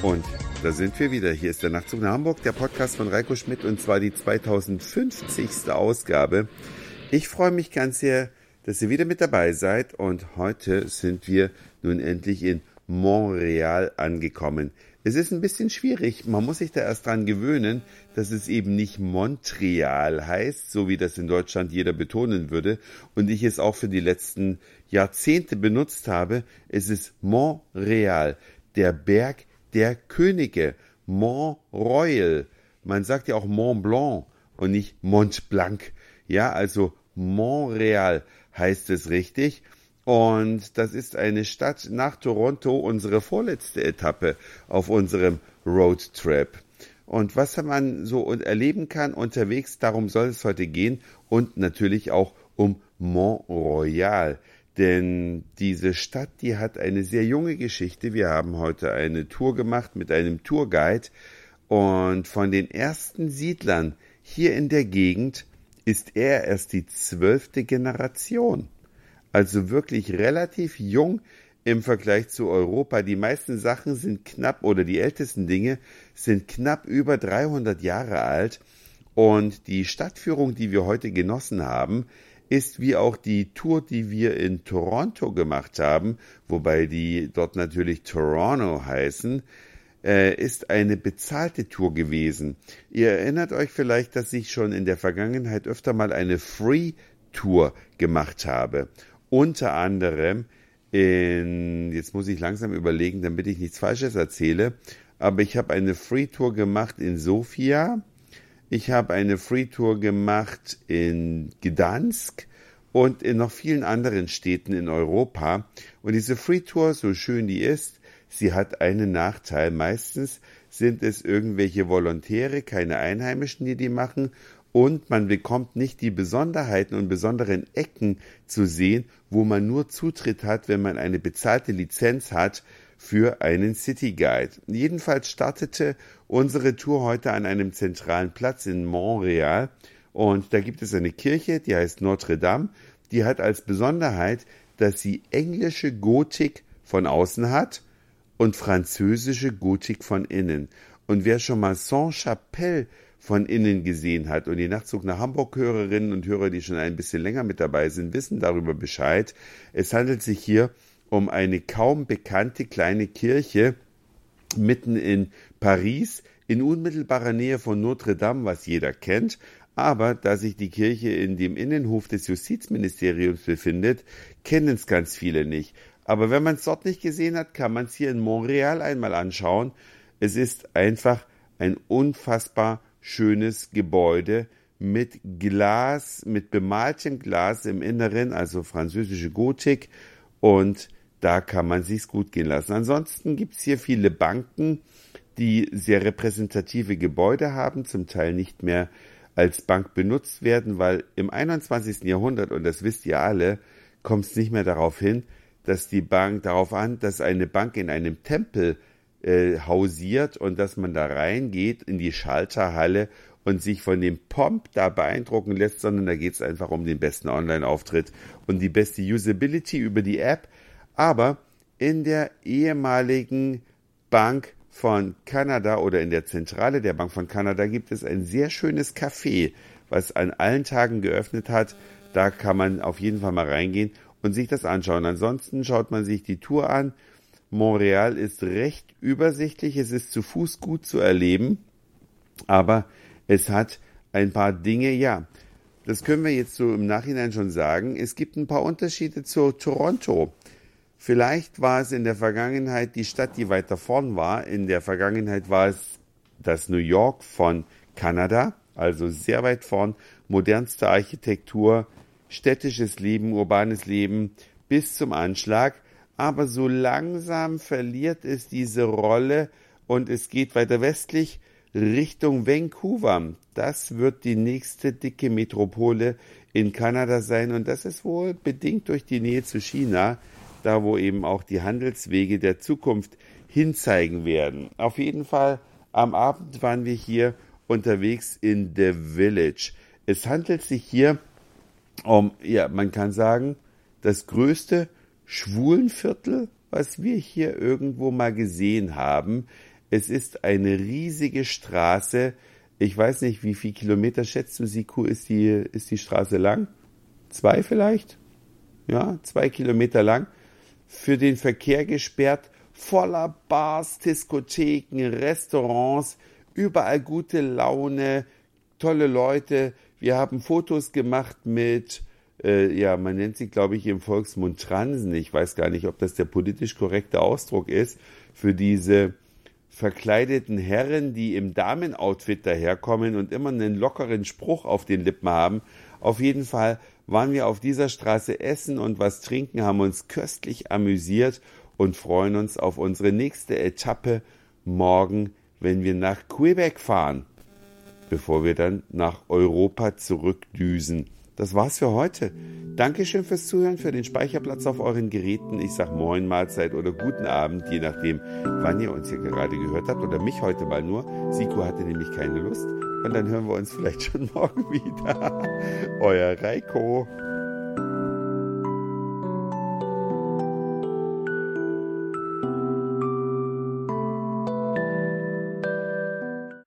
Und da sind wir wieder. Hier ist der Nachtzug nach Hamburg, der Podcast von Reiko Schmidt, und zwar die 2050. Ausgabe. Ich freue mich ganz sehr, dass ihr wieder mit dabei seid, und heute sind wir nun endlich in Montreal angekommen. Es ist ein bisschen schwierig, man muss sich da erst dran gewöhnen, dass es eben nicht Montreal heißt, so wie das in Deutschland jeder betonen würde, und ich es auch für die letzten Jahrzehnte benutzt habe. Es ist Montreal, der Berg der Könige, Mont Royal. Man sagt ja auch Mont Blanc und nicht Mont Blanc. Ja, also Montreal heißt es richtig. Und das ist eine Stadt nach Toronto, unsere vorletzte Etappe auf unserem Roadtrip. Und was man so erleben kann unterwegs, darum soll es heute gehen, und natürlich auch um Mont Royal. Denn diese Stadt, die hat eine sehr junge Geschichte. Wir haben heute eine Tour gemacht mit einem Tourguide, und von den ersten Siedlern hier in der Gegend ist er erst die 12. Generation. Also wirklich relativ jung im Vergleich zu Europa. Die meisten Sachen sind die ältesten Dinge sind knapp über 300 Jahre alt. Und die Stadtführung, die wir heute genossen haben, ist wie auch die Tour, die wir in Toronto gemacht haben, wobei die dort natürlich Toronto heißen, ist eine bezahlte Tour gewesen. Ihr erinnert euch vielleicht, dass ich schon in der Vergangenheit öfter mal eine Free-Tour gemacht habe. Unter anderem jetzt muss ich langsam überlegen, damit ich nichts Falsches erzähle, aber ich habe eine Free-Tour gemacht in Sofia. Ich habe eine Free-Tour gemacht in Gdansk und in noch vielen anderen Städten in Europa. Und diese Free-Tour, so schön die ist, sie hat einen Nachteil. Meistens sind es irgendwelche Volontäre, keine Einheimischen, die machen. Und man bekommt nicht die Besonderheiten und besonderen Ecken zu sehen, wo man nur Zutritt hat, wenn man eine bezahlte Lizenz hat für einen City Guide. Jedenfalls startete unsere Tour heute an einem zentralen Platz in Montreal, und da gibt es eine Kirche, die heißt Notre Dame. Die hat als Besonderheit, dass sie englische Gotik von außen hat und französische Gotik von innen. Und wer schon mal Sainte-Chapelle von innen gesehen hat, und die Nachtzug nach Hamburg-Hörerinnen und Hörer, die schon ein bisschen länger mit dabei sind, wissen darüber Bescheid. Es handelt sich hier um eine kaum bekannte kleine Kirche mitten in Paris, in unmittelbarer Nähe von Notre Dame, was jeder kennt. Aber da sich die Kirche in dem Innenhof des Justizministeriums befindet, kennen es ganz viele nicht. Aber wenn man es dort nicht gesehen hat, kann man es hier in Montreal einmal anschauen. Es ist einfach ein unfassbar schönes Gebäude mit Glas, mit bemaltem Glas im Inneren, also französische Gotik, und da kann man sich's gut gehen lassen. Ansonsten gibt's hier viele Banken, die sehr repräsentative Gebäude haben, zum Teil nicht mehr als Bank benutzt werden, weil im 21. Jahrhundert, und das wisst ihr alle, kommt es nicht mehr darauf an, dass eine Bank in einem Tempel hausiert und dass man da reingeht in die Schalterhalle und sich von dem Pomp da beeindrucken lässt, sondern da geht es einfach um den besten Online-Auftritt und die beste Usability über die App. Aber in der ehemaligen Bank von Kanada oder in der Zentrale der Bank von Kanada gibt es ein sehr schönes Café, was an allen Tagen geöffnet hat. Da kann man auf jeden Fall mal reingehen und sich das anschauen. Ansonsten schaut man sich die Tour an. Montreal ist recht übersichtlich, es ist zu Fuß gut zu erleben, aber es hat ein paar Dinge, das können wir jetzt so im Nachhinein schon sagen. Es gibt ein paar Unterschiede zu Toronto. Vielleicht war es in der Vergangenheit die Stadt, die weiter vorn war. In der Vergangenheit war es das New York von Kanada, also sehr weit vorn, modernste Architektur, städtisches Leben, urbanes Leben bis zum Anschlag. Aber so langsam verliert es diese Rolle und es geht weiter westlich Richtung Vancouver. Das wird die nächste dicke Metropole in Kanada sein, und das ist wohl bedingt durch die Nähe zu China, da wo eben auch die Handelswege der Zukunft hinzeigen werden. Auf jeden Fall, am Abend waren wir hier unterwegs in The Village. Es handelt sich hier um, man kann sagen, das größte Schwulenviertel, was wir hier irgendwo mal gesehen haben. Es ist eine riesige Straße. Ich weiß nicht, wie viele Kilometer schätzt du, Siku, ist die Straße lang? 2 vielleicht? Ja, 2 Kilometer lang. Für den Verkehr gesperrt, voller Bars, Diskotheken, Restaurants, überall gute Laune, tolle Leute. Wir haben Fotos gemacht mit, man nennt sie, glaube ich, im Volksmund Transen. Ich weiß gar nicht, ob das der politisch korrekte Ausdruck ist für diese verkleideten Herren, die im Damenoutfit daherkommen und immer einen lockeren Spruch auf den Lippen haben. Auf jeden Fall waren wir auf dieser Straße essen und was trinken, haben uns köstlich amüsiert und freuen uns auf unsere nächste Etappe morgen, wenn wir nach Quebec fahren, bevor wir dann nach Europa zurückdüsen. Das war's für heute. Dankeschön fürs Zuhören, für den Speicherplatz auf euren Geräten. Ich sag Moin, Mahlzeit oder guten Abend, je nachdem, wann ihr uns hier gerade gehört habt oder mich heute mal nur. Siku hatte nämlich keine Lust und dann hören wir uns vielleicht schon morgen wieder. Euer Reiko.